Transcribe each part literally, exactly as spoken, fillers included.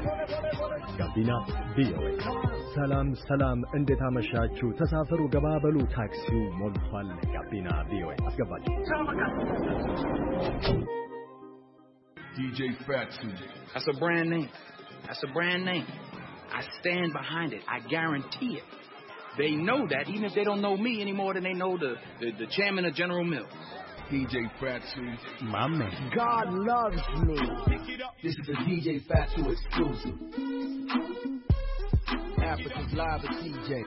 ጋቢና ቪኦኤ ሰላም ሰላም እንዴት አመሻችሁ ተሳፈሩ ገባበሉ ታክሲው ሞልቷል ጋቢና ቪኦኤ አስገባችሁ D J Fatsu. That's a brand name. That's a brand name. I stand behind it. I guarantee it. They know that even if they don't know me any more than they know the, the, the chairman of General Mills. D J Fatsu. My man. God loves me. This is a D J Fatsu exclusive. Africa's Live with D J.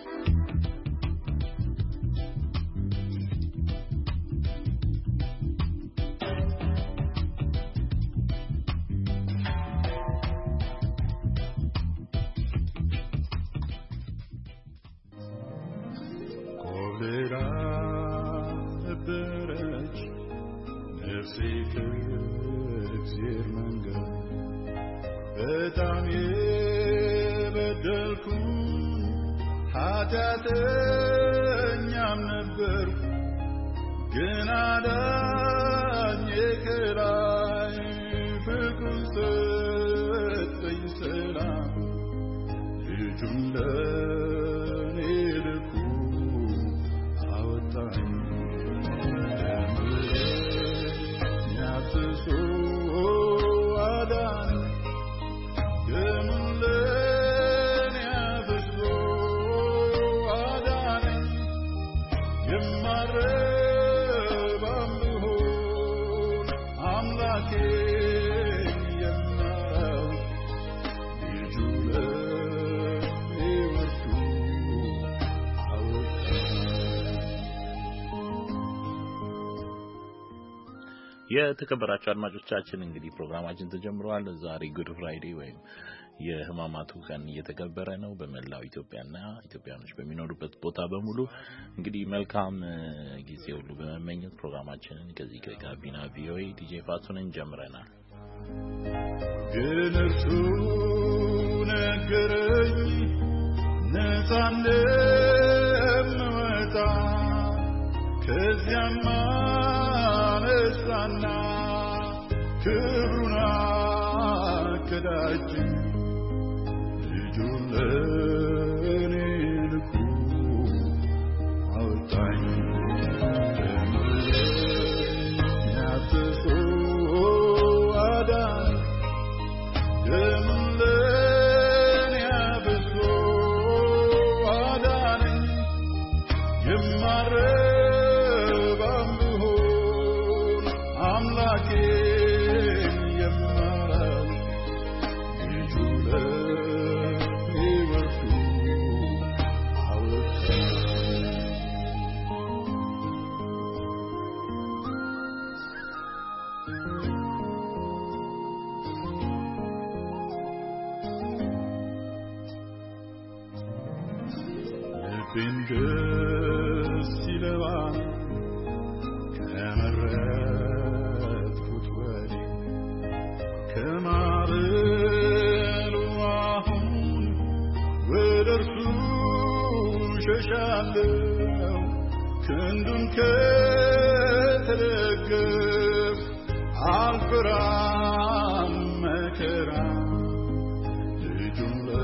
የተከበራችሁ አድማጮቻችን እንግዲህ ፕሮግራማችን ተጀምሯል ዛሬ ጉድ ፍራይዴ ወይም የህማማቱ ቀን እየተከበረ ነው በመላው ኢትዮጵያና ኢትዮጵያኖች በሚኖሩበት ቦታ በሙሉ እንግዲህ መልካም ጊዜ ሁሉ በመመኘት ፕሮግራማችንን ከዚህ ከጋቢና ቪኦኤ ዲጄ ፋቱንን ጀምረናል ግንሱ ነገረኝ ነፃነት መጣ ከዚያማ ነሳና ክብሩና ከዳጅ ልጁን ለኔ ልኩ አወጣኝ ያብሶ አዳን ደምለን ያብሶ አዳን የማረ Fingers silva kamarat futwali kamaru ahun wedersu shashalu kundum ketelegef alquran makara lijumla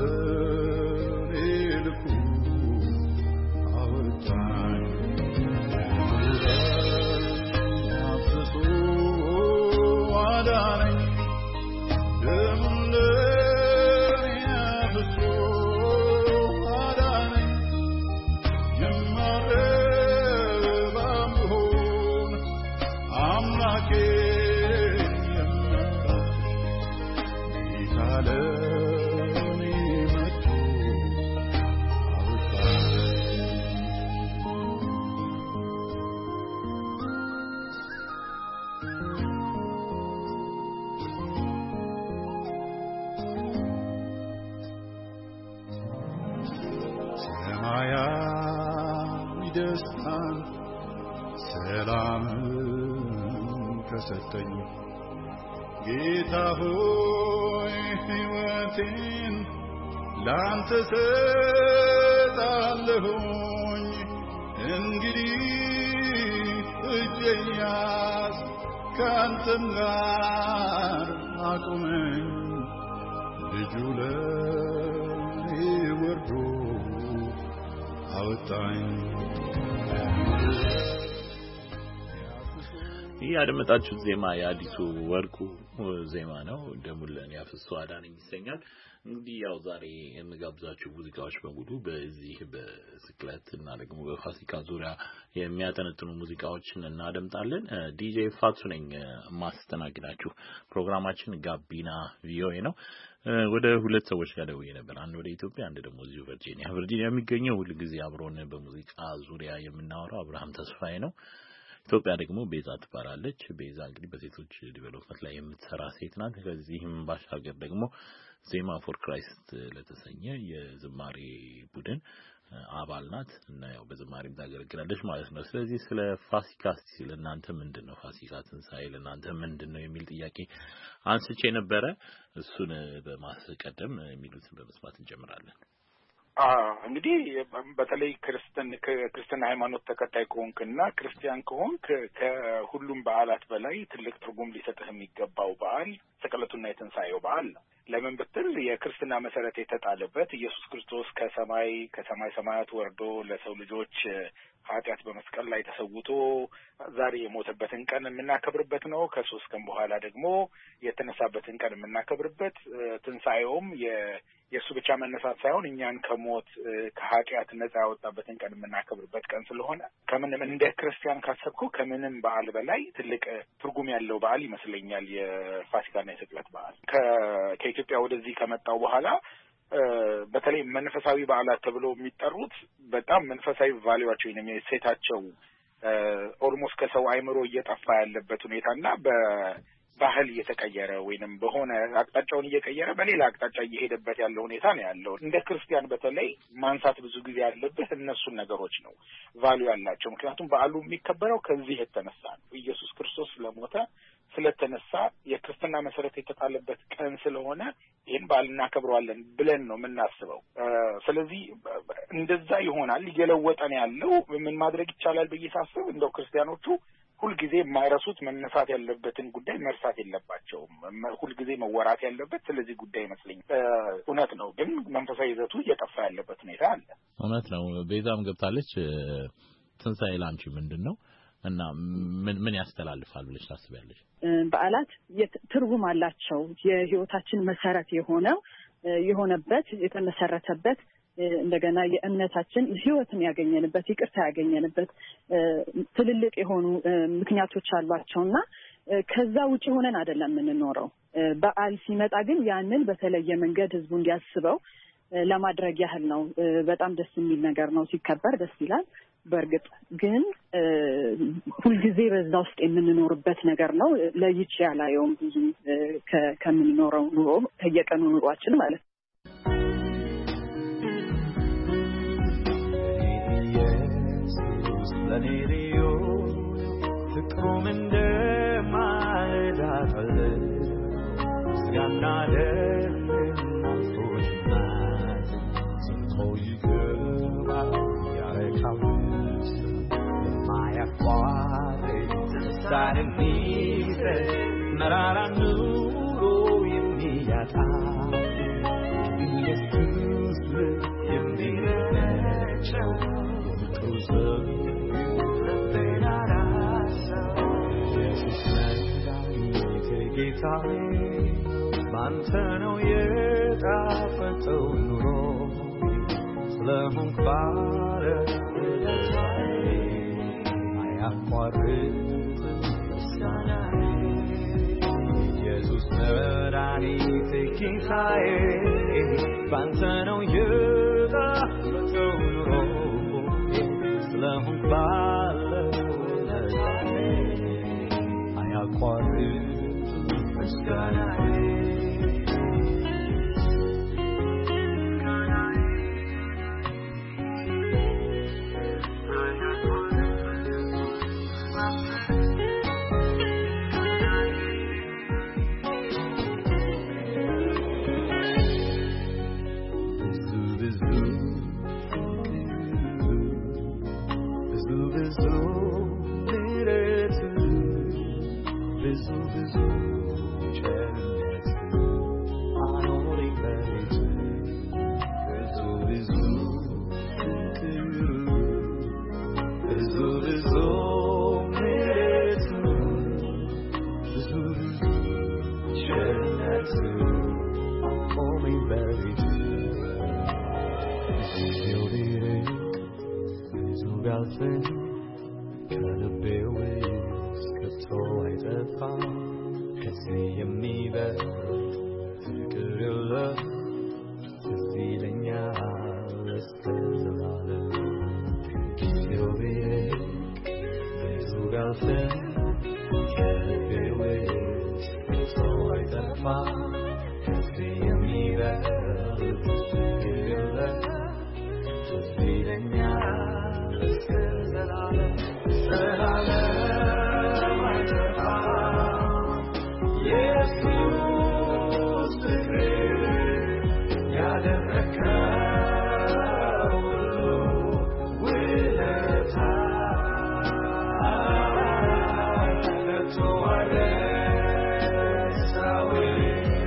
ሰጠኝ ጌታ ሆይ ሕይወቴን ላንተ ሰጣለሁኝ እንግዲህ እጄን ያዝ ካንተም ጋር አቁመኝ ልጁ ለኔ ወርዶ አወጣኝ ያደመጣችሁት ዜማ የአዲሱ ወርቁ ዜማ ነው ደሙለን ያፍሱ አዳን ይሰኛል እንግዲህ ያው ዛሬ እንጋብዛችሁ ሙዚቃዎች በሙሉ በዚህ በስክለት እና ደግሞ በፋሲካ ዙሪያ የሚያጠነጥኑ ሙዚቃዎችን እናደምጣለን ዲጄ ፋቱ ነኝ ማስተናግዳችሁ ፕሮግራማችን ጋቢና ቪኦኤ ነው ወደ ሁለት ሰዎች ጋር ደውዬ ነበር አንድ ወደ ኢትዮጵያ አንድ ደግሞ እዚሁ ቨርጂኒያ ቨርጂኒያ የሚገኘው ሁሉ ጊዜ አብሮን በሙዚቃ ዙሪያ የምናወራው አብርሃም ተስፋዬ ነው ኢትዮጵያ ደግሞ ቤዛ ትባላለች ቤዛ እንግዲህ በሴቶች ዲቨሎፕመንት ላይ የምትሰራ ሴት ናት ከዚህም ባሻገር ደግሞ ዜማ ፎር ክራይስት ለተሰኘ የዝማሬ ቡድን አባል ናት እና ያው በዝማሬም ታገለግላለች ማለት ነው ስለዚህ ስለ ፋሲካ ሲል እናንተ ምንድነው ፋሲካ ትንሳኤ ለእናንተ ምንድነው የሚል ጥያቄ አንስቼ ነበር እሱን በማስቀደም የሚሉትን በመስማት እንጀምራለን እንግዲህ በተለይ ክርስቲያን ክርስቲያን ሃይማኖት ተከታይ ከሆንክና ክርስቲያን ከሆንክ ከሁሉም በዓላት በላይ ትልቅ ትርጉም ሊሰጥህ የሚገባው በዓል ስቅለቱና የትንሳኤው በዓል ነው ለምን ብትል የክርስትና መሰረት የተጣለበት ኢየሱስ ክርስቶስ ከሰማይ ከሰማይ ሰማያት ወርዶ ለሰው ልጆች ኃጢአት በመስቀል ላይ ተሰውቶ ዛሬ የሞተበትን ቀን የምናከብርበት ነው ከሶስት ቀን በኋላ ደግሞ የተነሳበትን ቀን የምናከብርበት ትንሳኤውም የእሱ ብቻ መነሳት ሳይሆን እኛን ከሞት ከኃጢአት ነፃ ያወጣበትን ቀን የምናከብርበት ቀን ስለሆነ ከምንም እንደ ክርስቲያን ካሰብኩ ከምንም በዓል በላይ ትልቅ ትርጉም ያለው በዓል ይመስለኛል የፋሲካና የስቅለት በዓል ከኢትዮጵያ ወደዚህ ከመጣው በኋላ በተለይ መንፈሳዊ በዓላት ተብሎ የሚጠሩት በጣም መንፈሳዊ ቫልዩዋቸው ወይንም የሴታቸው ኦልሞስት ከሰው አይምሮ እየጠፋ ያለበት ሁኔታና በባህል እየተቀየረ ወይንም በሆነ አቅጣጫውን እየቀየረ በሌላ አቅጣጫ እየሄደበት ያለው ሁኔታ ነው ያለው እንደ ክርስቲያን በተለይ ማንሳት ብዙ ጊዜ ያለበት እነሱን ነገሮች ነው ቫልዩ ያላቸው ምክንያቱም በዓሉ የሚከበረው ከዚህ የተነሳ ነው ኢየሱስ ክርስቶስ ስለሞተ ስለተነሳ የክርስትና መሰረት የተጣለበት ቀን ስለሆነ ይሄን በዓል እናከብረዋለን ብለን ነው የምናስበው ስለዚህ እንደዛ ይሆናል እየለወጠን ያለው ምን ማድረግ ይቻላል በየሳስብ እንደው ክርስቲያኖቹ ሁልጊዜ የማይረሱት መነሳት ያለበትን ጉዳይ መርሳት የለባቸውም ሁልጊዜ መወራት ያለበት ስለዚህ ጉዳይ ይመስለኛል እውነት ነው ግን መንፈሳዊ ይዘቱ እየጠፋ ያለበት ሁኔታ አለ እውነት ነው ቤዛም ገብታለች ትንሳኤ ላንቺ ምንድነው እና ምን ምን ያስተላልፋል ብለሽ ታስቢያለሽ በዓላት ትርጉም አላቸው የህይወታችን መሰረት የሆነው የሆነበት የተመሰረተበት እንደገና የእምነታችን ህይወትን ያገኘንበት ይቅርታ ያገኘንበት ትልልቅ የሆኑ ምክንያቶች አሏቸውና ከዛ ውጪ ሆነን አይደለም የምንኖረው በዓል ሲመጣ ግን ያንን በተለየ መንገድ ህዝቡ እንዲያስበው ለማድረግ ያህል ነው በጣም ደስ የሚል ነገር ነው ሲከበር ደስ ይላል በርግጥ ግን ሁልጊዜ በዛ ውስጥ የምንኖርበት ነገር ነው ለይቼ ያላየውም ብዙ ከምንኖረው ኑሮ ከየቀኑ ኑሯችን ማለት ነው ለኔሪዮ ፍቅሩም እንደማለዳፈለ ስጋና ደም ናፍቆሽናት ስንቶ ይገባል ያረካል የማያቋርጥ ደስታን የሚሰጥ መራራ ኑሮ የሚያጣ ኢየሱስ የሚረጨው የፍቅሩ ዘር ጌታዬ ባንተ ነው የጣፈጠው ኑሮ ስለሆንክ ባለ ደስታዬ አያቋርጥ ምስጋናዬ ኢየሱስ መድኃኒቴ ጌታዬ ባንተ ነው የጣፈጠው ኑሮ ስለሆንክ ባለ ደስታዬ አያቋርጥ ብዙ ብዙ ቸርነት የሚሸፍን ከልቤ ውስጥ ከቶ አይጠፋም ከዚህ የሚበልጥ ፍቅር የለም ትዝ ይለኛል እስከ ዘላለም ጊዜው ቢርቅ ብዙ ጋልፈን ከልቤ ውስጥ ከቶ አይጠፋም ከዚህ የሚበልጥ ፍቅር የለም ትዝ ይለኛል እስከ ዘላለም ዘላለም አይጠፋም ኢየሱስ ፍቅር ያደረከው ሁሉ ውለታ ከቶ አይረሳውም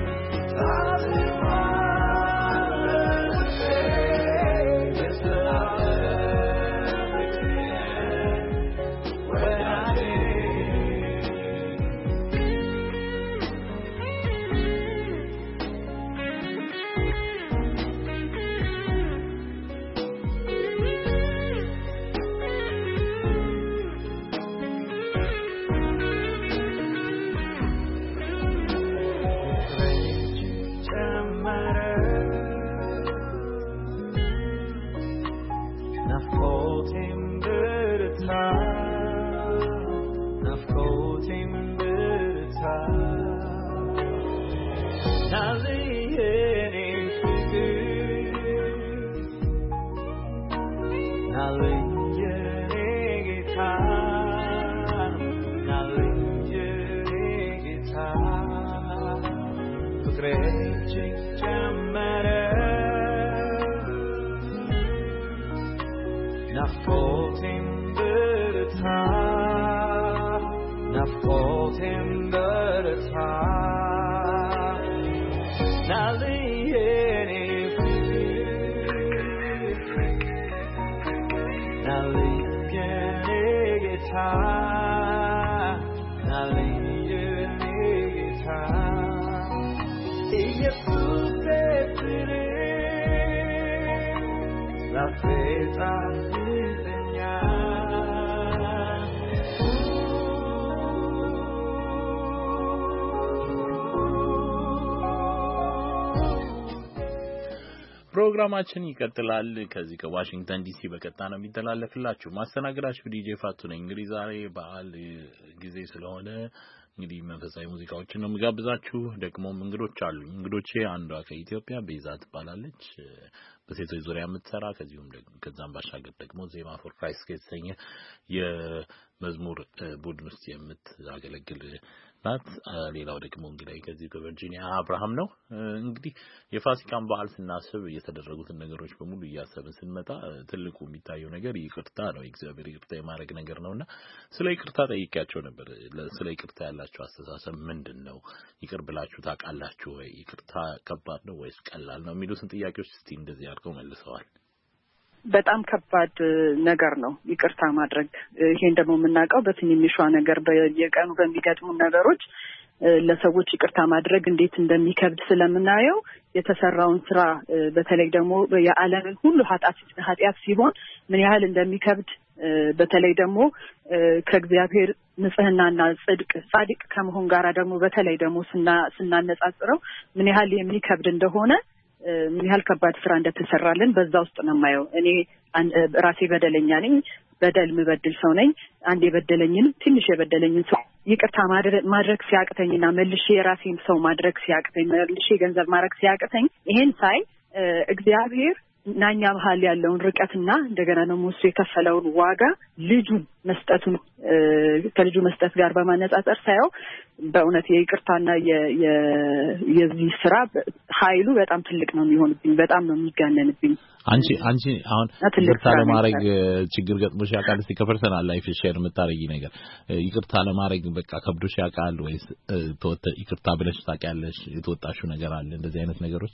ፕሮግራማችን ይቀጥላል ከዚህ ከዋሽንግተን ዲሲ በቀጥታ ነው የሚተላለፍላችሁ ማስተናገዳችሁ ዲጄ ፋቱ ነኝ እንግዲህ ዛሬ በዓል ጊዜ ስለሆነ እንግዲህ መንፈሳዊ ሙዚቃዎችን ነው የሚጋብዛችሁ ደግሞ እንግዶች አሉ እንግዶቼ አንዷ ከኢትዮጵያ ቤዛ ትባላለች በሴቶች ዙሪያ የምትሰራ ከዚሁም ከዛም ባሻገር ደግሞ ዜማ ፎር ክራይስት ከተሰኘ የመዝሙር ቡድን ውስጥ የምታገለግል ናት ሌላው ደግሞ እንግዲህ ከዚህ ከቨርጂኒያ አብርሃም ነው እንግዲህ የፋሲካን በዓል ስናስብ የተደረጉትን ነገሮች በሙሉ እያሰብን ስንመጣ ትልቁ የሚታየው ነገር ይቅርታ ነው እግዚአብሔር ይቅርታ የማድረግ ነገር ነውና ስለ ይቅርታ ጠይቄያቸው ነበር ስለ ይቅርታ ያላችሁ አስተሳሰብ ምንድነው ይቅር ብላችሁ ታውቃላችሁ ወይ ይቅርታ ከባድ ነው ወይስ ቀላል ነው የሚሉትን ጥያቄዎች እስቲ እንደዚህ አድርገው መልሰዋል በጣም ከባድ ነገር ነው ይቅርታ ማድረግ ይሄን ደግሞ የምናውቀው በትንንሿ ነገር በየቀኑ በሚገጥሙ ነገሮች ለሰዎች ይቅርታ ማድረግ እንዴት እንደሚከብድ ስለምናየው የተሰራውን ስራ በተለይ ደግሞ የዓለምን ሁሉ ኃጢአት ኃጢአት ሲሆን ምን ያህል እንደሚከብድ በተለይ ደግሞ ከእግዚአብሔር ንጽህናና ጽድቅ ጻድቅ ከመሆን ጋራ ደግሞ በተለይ ደግሞ ስና ስናነጻጽረው ምን ያህል የሚከብድ እንደሆነ ምን ያህል ከባድ ስራ እንደተሰራልን በዛ ውስጥ ነው የማየው እኔ ራሴ በደለኛ ነኝ በደል ምበድል ሰው ነኝ አንድ የበደለኝን ትንሽ የበደለኝን ሰው ይቅርታ ማድረግ ሲያቅተኝና መልሼ የራሴን ሰው ማድረግ ሲያቅተኝ መልሼ ገንዘብ ማድረግ ሲያቅተኝ ይሄን ሳይ እግዚአብሔር ናኛ መሃል ያለውን ርቀትና እንደገና ነው ሙሴ የከፈለውን ዋጋ ልጁን መስጠቱን ከልጁ መስጠት ጋር በማነጻጸር ሳይው በእውነት የይቅርታና የዚህ ስራ ኃይሉ በጣም ትልቅ ነው የሚሆንብኝ በጣም ነው የሚጋነንብኝ አንቺ አንቺ አሁን ይቅርታ ለማድረግ ችግር ገጥሞሽ ያውቃል እስቲ ከፐርሰናል ላይፍ ሼር የምታረጊ ነገር ይቅርታ ለማድረግ በቃ ከብዶሽ ያውቃል ወይስ ተወተ ይቅርታ ብለሽ ታውቂያለሽ የተወጣሽው ነገር አለ እንደዚህ አይነት ነገሮች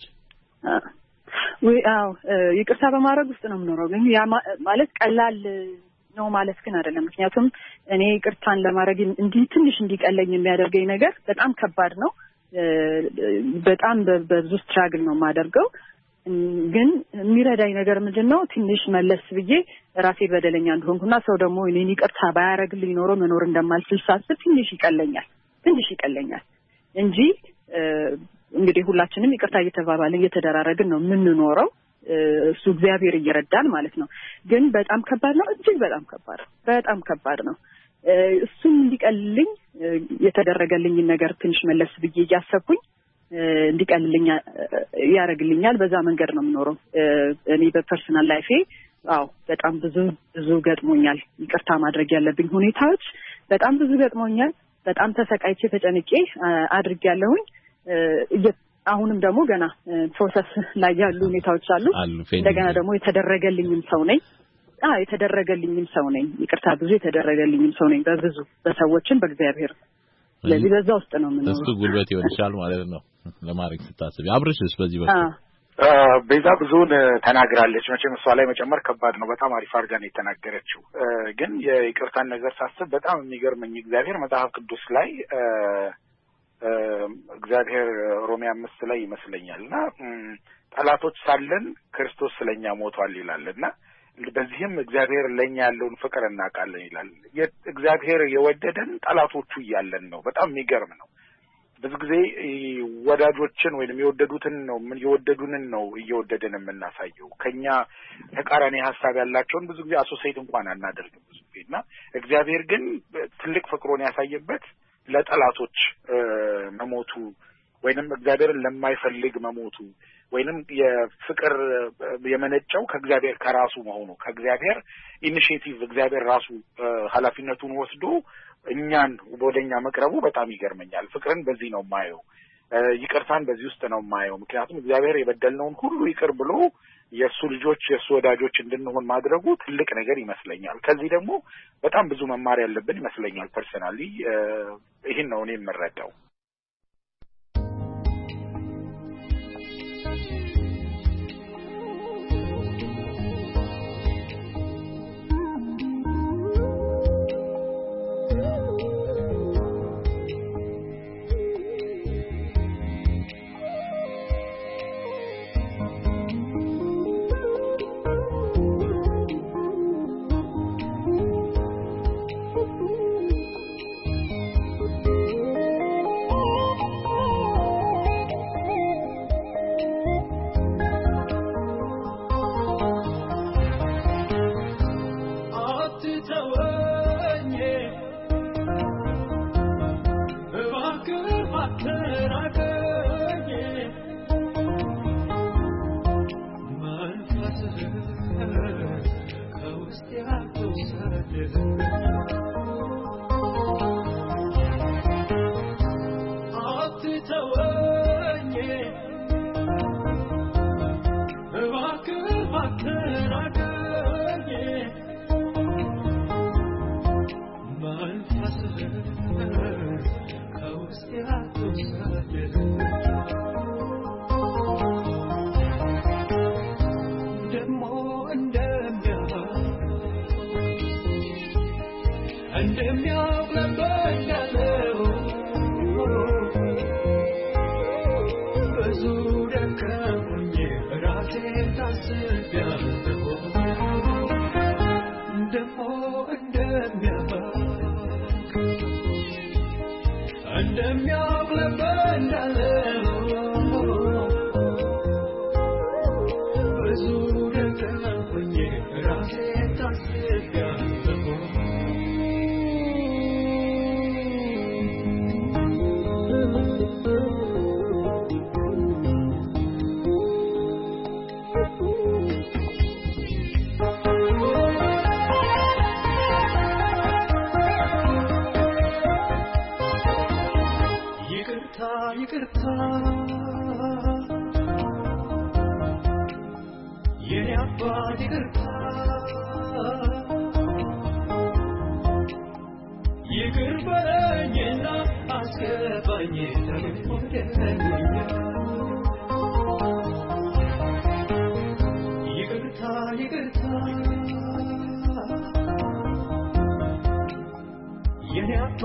ወይ አው ይቅርታ በማድረግ ውስጥ ነው የምኖረው ግን ያ ማለት ቀላል ነው ማለት ግን አይደለም ምክንያቱም እኔ ይቅርታን ለማድረግ እንዲ ትንሽ እንዲቀለኝ የሚያደርገኝ ነገር በጣም ከባድ ነው በጣም በብዙ ስትራግል ነው የማደርገው ግን የሚረዳኝ ነገር ምንድነው ትንሽ መለስ ብዬ ራሴ በደለኛ እንደሆንኩና ሰው ደግሞ እኔን ይቅርታ ባያረግልኝ ኖሮ መኖር እንደማልችል ሳስብ ትንሽ ይቀለኛል ትንሽ ይቀለኛል እንጂ እንግዲህ ሁላችንም ይቅርታ እየተባባልን እየተደራረግን ነው የምንኖረው እሱ እግዚአብሔር እየረዳን ማለት ነው ግን በጣም ከባድ ነው እጅግ በጣም ከባድ በጣም ከባድ ነው እሱም እንዲቀልልኝ የተደረገልኝ ነገር ትንሽ መለስ ብዬ ያሰብኩኝ እንዲቀልልኝ ያረግልኛል በዛ መንገድ ነው የምኖረው እኔ በፐርሰናል ላይፌ አው በጣም ብዙ ብዙ ገጥሞኛል ይቅርታ ማድረግ ያለብኝ ሁኔታዎች በጣም ብዙ ገጥሞኛል በጣም ተሰቃይቼ ተጨንቄ አድርጌያለሁኝ አሁንም ደግሞ ገና ፕሮሰስ ላይ ያሉ ሁኔታዎች አሉ እንደገና ደግሞ የተደረገልኝም ሰው ነኝ አዎ የተደረገልኝም ሰው ነኝ ይቅርታ ብዙ የተደረገልኝም ሰው ነኝ በብዙ በሰዎችን በእግዚአብሔር ስለዚህ በዛ ውስጥ ነው ምን እሱ ጉልበት ይወርሻል ማለት ነው ለማድረግ ስታስብ አብርሽስ በዚህ በኩል ቤዛ ብዙውን ተናግራለች መቼም እሷ ላይ መጨመር ከባድ ነው በጣም አሪፍ አድርጋ ነው የተናገረችው ግን የይቅርታን ነገር ሳስብ በጣም የሚገርመኝ እግዚአብሔር መጽሐፍ ቅዱስ ላይ እግዚአብሔር ሮሜ አምስት ላይ ይመስለኛልና ጠላቶች ሳለን ክርስቶስ ስለኛ ሞቷል ይላልና በዚህም እግዚአብሔር ለኛ ያለውን ፍቅር እናውቃለን ይላል እግዚአብሔር የወደደን ጠላቶቹ እያለን ነው በጣም የሚገርም ነው ብዙ ጊዜ ወዳጆችን ወይንም የወደዱትን ነው ምን የወደዱንን ነው እየወደደን የምናሳየው ከኛ ተቃራኒ ሐሳብ ያላቸውን ብዙ ጊዜ አሶሲዬት እንኳን አናደርግም ብዙ ጊዜና እግዚአብሔር ግን ትልቅ ፍቅሩን ያሳየበት ለጠላቶች መሞቱ ወይንም እግዚአብሔርን ለማይፈልግ መሞቱ ወይንም የፍቅር የመነጨው ከእግዚአብሔር ከራሱ መሆኑ ከእግዚአብሔር ኢኒሺዬቲቭ እግዚአብሔር ራሱ ኃላፊነቱን ወስዶ እኛን ወደኛ መቅረቡ በጣም ይገርመኛል ፍቅርን በዚህ ነው ማየው ይቅርታን በዚህ ውስጥ ነው ማየው ምክንያቱም እግዚአብሔር የበደልነውን ሁሉ ይቅር ብሎ የሱ ልጆች የሱ ወዳጆች እንድንሆን ማድረጉ ትልቅ ነገር ይመስለኛል ከዚህ ደግሞ በጣም ብዙ መማር ያለብን ይመስለኛል ፐርሰናሊ ይሄን ነው እኔ የምረዳው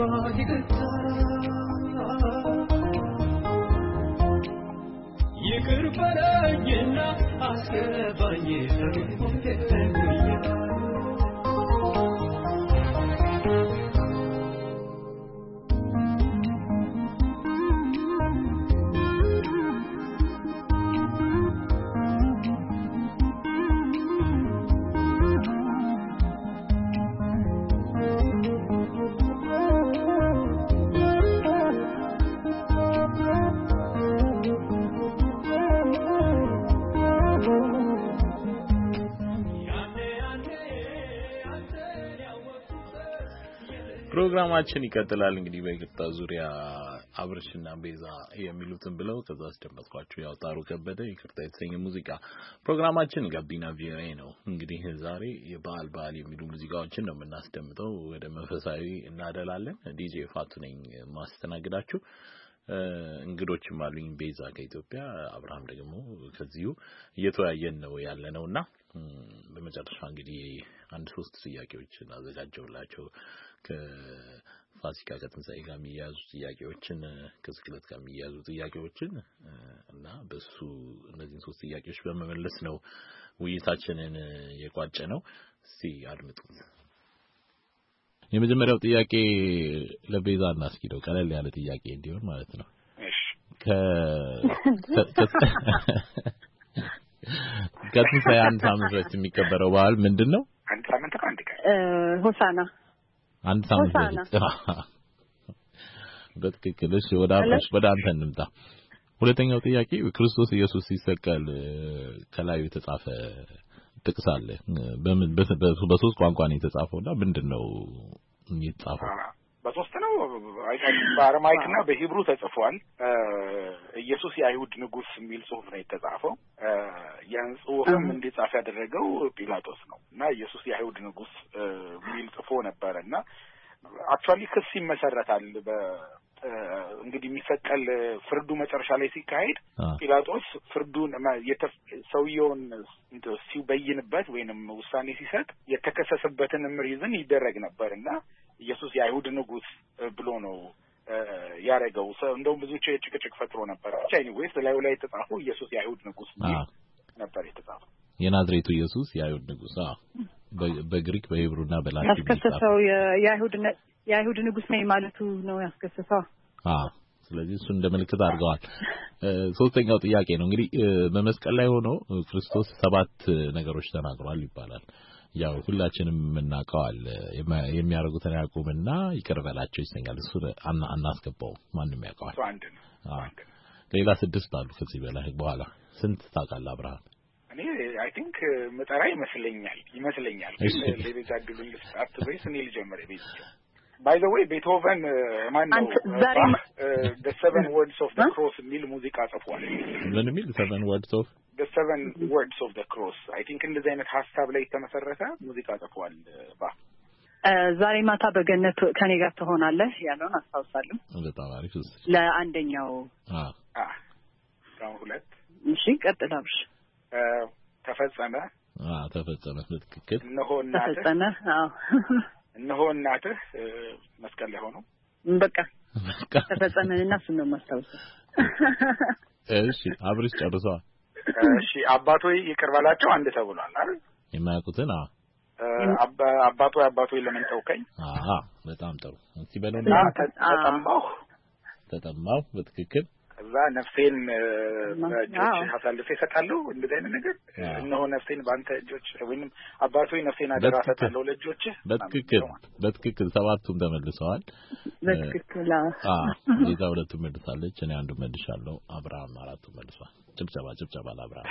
You could ይቅር በለኝና አስገባኝ ለሞቴተኛ ፕሮግራማችን ይቀጥላል እንግዲህ በይቅርታ ዙሪያ አብርሽና ቤዛ የሚሉትን ብለው ከዛ አስደምጥኳችሁ ያው ጣሩ ከበደ ይቅርታ የተሰኘ ሙዚቃ ፕሮግራማችን ጋቢና ቪኦኤ ነው እንግዲህ ዛሬ የበዓል በዓል የሚሉ ሙዚቃዎችን ነው የምናስደምጠው ወደ መንፈሳዊ እናደላለን ዲጄ ፋቱ ነኝ ማስተናግዳችሁ እንግዶችም አሉኝ ቤዛ ከኢትዮጵያ አብርሃም ደግሞ ከዚሁ እየተወያየን ነው ያለነውና በመጨረሻ እንግዲህ አንድ ሶስት ጥያቄዎችን አዘጋጀውላችሁ ከፋሲካ ከትንሳኤ ጋር የሚያዙ ጥያቄዎችን ከስቅለት ጋር የሚያዙ ጥያቄዎችን እና በሱ እነዚህን ሶስት ጥያቄዎች በመመለስ ነው ውይይታችንን የቋጨ ነው እስቲ አድምጡ የመጀመሪያው ጥያቄ ለቤዛ እናስኪደው ቀለል ያለ ጥያቄ እንዲሆን ማለት ነው እሺ ከ ከትንሳኤ አንድ ሳምንት በፊት የሚከበረው በዓል ምንድነው አንድ ሳምንት አንድ ቀን ሆሳና አንድ ሳምንት በፊት በትክክል እሺ ወደ አባሽ ወደ አንተ እንምጣ ሁለተኛው ጥያቄ ክርስቶስ ኢየሱስ ሲሰቀል ከላዩ የተጻፈ ጥቅስ አለ በምን በሶስት ቋንቋ ነው የተጻፈውና ምንድነው የተጻፈው በሶስት ነው በአረማይክና በሂብሩ ተጽፏል ኢየሱስ የአይሁድ ንጉስ የሚል ጽሑፍ ነው የተጻፈው ያን ጽሑፍም እንዲጻፍ ያደረገው ጲላጦስ ነው እና ኢየሱስ የአይሁድ ንጉስ የሚል ጽፎ ነበርና አክቹአሊ ክስ ይመሰረታል በ እንግዲህ የሚሰቀል ፍርዱ መጨረሻ ላይ ሲካሄድ ጲላጦስ ፍርዱን ሰውየውን ሲበይንበት ወይንም ውሳኔ ሲሰጥ የተከሰሰበትን ሪዝን ይደረግ ነበርና ኢየሱስ የአይሁድ ንጉስ ብሎ ነው ያረጋው እንደውም ብዙ ጭቅጭቅ ፈጥሮ ነበር ብቻ ኤኒዌይስ ላይ ላይ የተጻፈው ኢየሱስ የአይሁድ ንጉስ ነበር የተጻፈው የናዝሬቱ ኢየሱስ የአይሁድ ንጉስ አ በግሪክ በሂብሩና በላቲን ያስከሰሰው የአይሁድ የአይሁድ ንጉስ ነኝ ማለቱ ነው ያስከሰሰው አ ስለዚህ እሱ እንደምልክት አድርገዋል ሶስተኛው ጥያቄ ነው እንግዲህ በመስቀል ላይ ሆኖ ክርስቶስ ሰባት ነገሮች ተናግሯል ይባላል ያው ሁላችንም እናውቀዋል የሚያደርጉትን ያቁምና ይቀርበላቸው ይሰኛል እሱ አናስገባው ማንንም ያውቀዋል አንድ ነው አንድ ሌላ ስድስት አሉ ከዚህ በላይ በኋላ ስንት ታውቃለህ አብርሃም እኔ አይ ቲንክ መጠራ ይመስለኛል ይመስለኛል ለቤዛ ድሉን ልስጣት ወይስ እኔ ልጀምር ቤዛ by the way ቤቶቨን ማን ነው the seven words of the cross የሚል ሙዚቃ ጽፏል ምን የሚል seven words of the seven words of the cross I think እንደዚህ አይነት ሐሳብ ላይ የተመሰረተ ሙዚቃ ጽፏል ባ ዛሬ ማታ በገነት ከኔ ጋር ትሆናለህ ያለውን አስታውሳለሁ በጣም አሪፍ ለአንደኛው አ አ ታው ሁለት እሺ ቀጥላብሽ ተፈጸመ አ ተፈጸመ በትክክል እነሆ እናትህ ተፈጸመ አዎ እነሆ እናትህ መስቀል ላይ ሆኖ በቃ ተፈጸመና እሱን ነው የማስታውሰው እሺ አብርሽ ጨርሷል እሺ አባቶይ ይቅር በላቸው አንድ ተብሏል አይደል የማያውቁትን አ አባቶይ አባቶይ ለምን ተውከኝ አሃ በጣም ጥሩ እስቲ በለውና ተጠማሁ ተጠማሁ በትክክል ከዛ ነፍሴን በእጆች አሳልፌ እሰጣለሁ እንደዚህ አይነት ነገር እነሆ ነፍሴን በአንተ እጆች ወይንም አባቶይ ነፍሴን አደራ እሰጣለሁ ለእጆች በትክክል በትክክል ሰባቱም ተመልሰዋል በትክክል አ ሌላ ሁለቱም መልሳለች እኔ አንዱ መልሻለሁ አብርሃም አራቱ መልሷል ጭብጨባ ጭብጨባ ለአብርሃም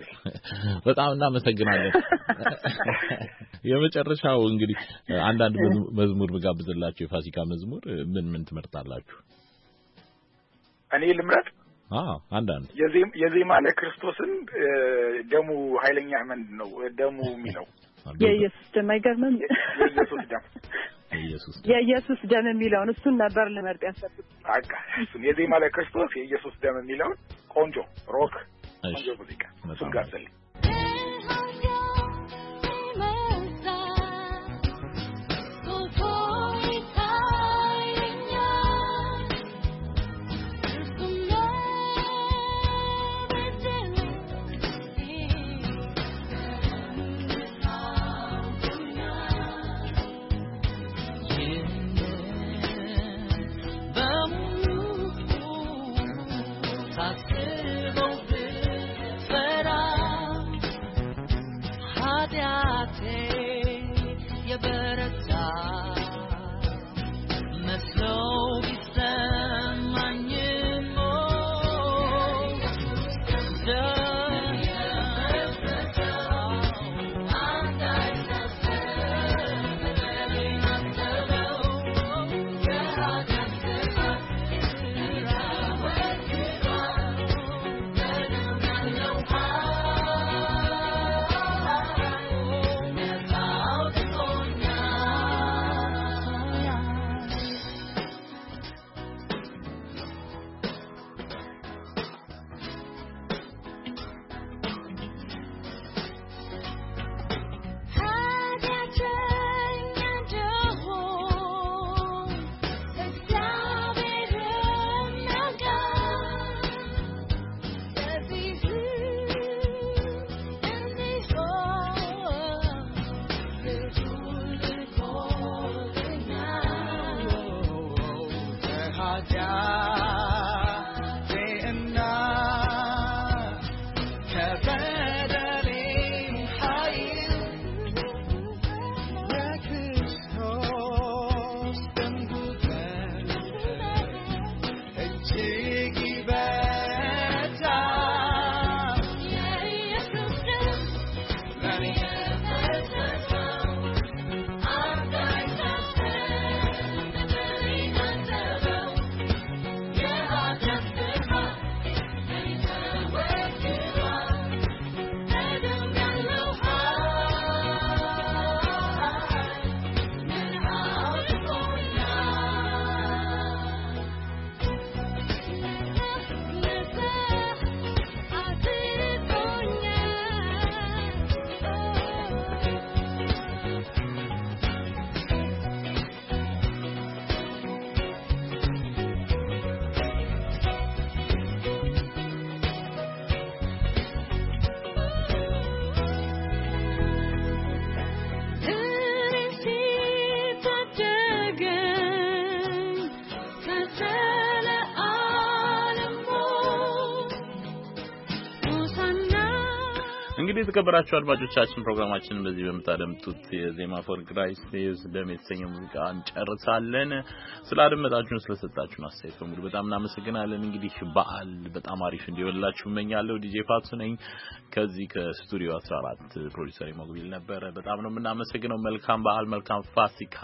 በጣም እናመሰግናለን የመጨረሻው እንግዲህ አንዳንድ መዝሙር ብጋብዝላችሁ የፋሲካ መዝሙር ምን ምን ትመርጣላችሁ እኔ ልምረጥ አዎ አንዳንድ የዜማ የዜማ ለክርስቶስን ደሙ ኃይለኛ ምንድን ነው ደሙ የሚለው የኢየሱስ ደም አይገርምም የኢየሱስ ደም የኢየሱስ የኢየሱስ ደም የሚለውን እሱን ነበር ልመርጥ ያሰብኩት አቃ እሱን የዜማ ለክርስቶስ የኢየሱስ ደም የሚለውን ቆንጆ ሮክ ቆንጆ ሙዚቃ እሱን ጋብዘልኝ Thank you. እንግዲህ ተከበራችሁ አድማጮቻችን ፕሮግራማችንን በዚህ በመታደምጡት የዜማ ፎር ክራይስት ለሚሰኘው ሙዚቃ እንጨርሳለን። ስላደመጣችሁን ስለሰጣችሁን አስተያየት በሙሉ በጣም እናመሰግናለን። እንግዲህ በዓል በጣም አሪፍ እንዲሆንላችሁ እመኛለሁ። ዲጄ ፋቱ ነኝ ከዚህ ከስቱዲዮ አስራ አራት ፕሮዲዩሰር ሞግቢል ነበር። በጣም ነው የምናመሰግነው። መልካም በዓል፣ መልካም ፋሲካ።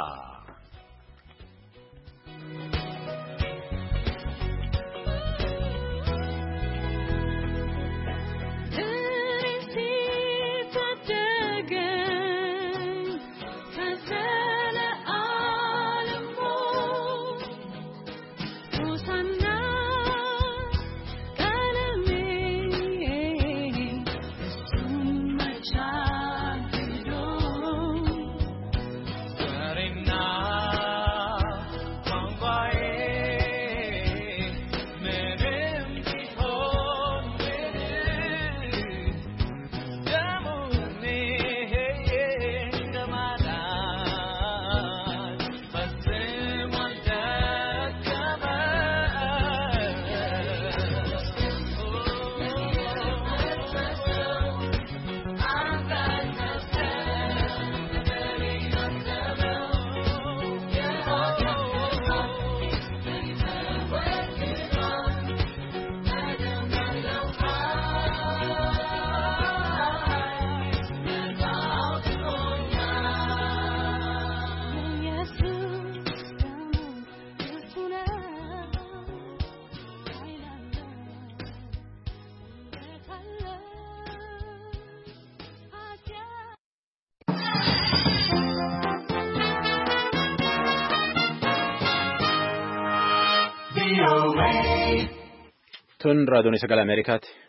Tun raadiyoon sagalee Ameerikaati.